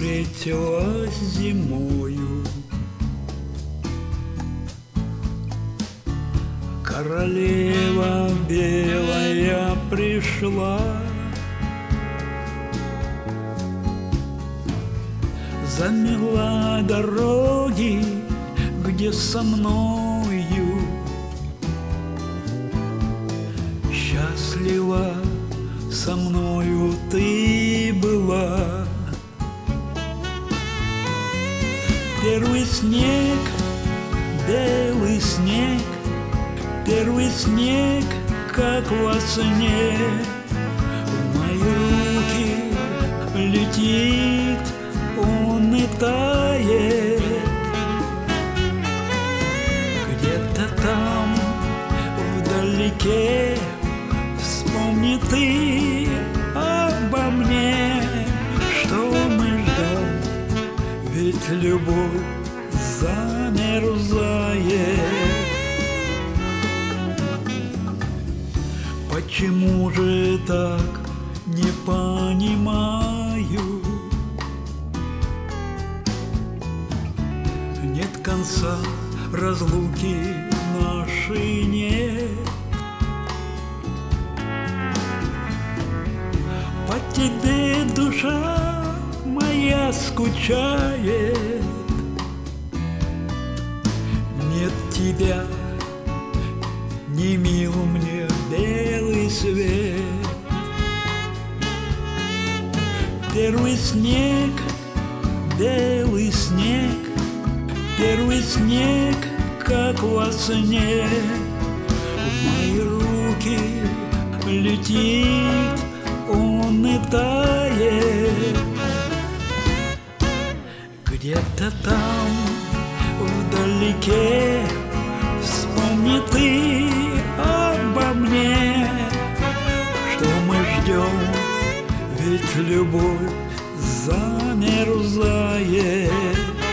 встретилась зимою. Королева белая пришла, замела дороги, где со мною счастлива со мною ты была. Первый снег, белый снег, первый снег, как во сне, в мои руки летит, он и тает. Где-то там, вдалеке, вспомни ты обо мне, что мы ждем, ведь любовь замерзает. Почему же так, не понимаю, нет конца разлуки нашей нет. По тебе душа моя скучает, нет тебя, не мил мне белый свет. Первый снег, белый снег, первый снег, как во сне, в мои руки летит, он и тает. Где-то там, вдалеке, вспомни ты обо мне, что мы ждем, ведь любовь замерзает.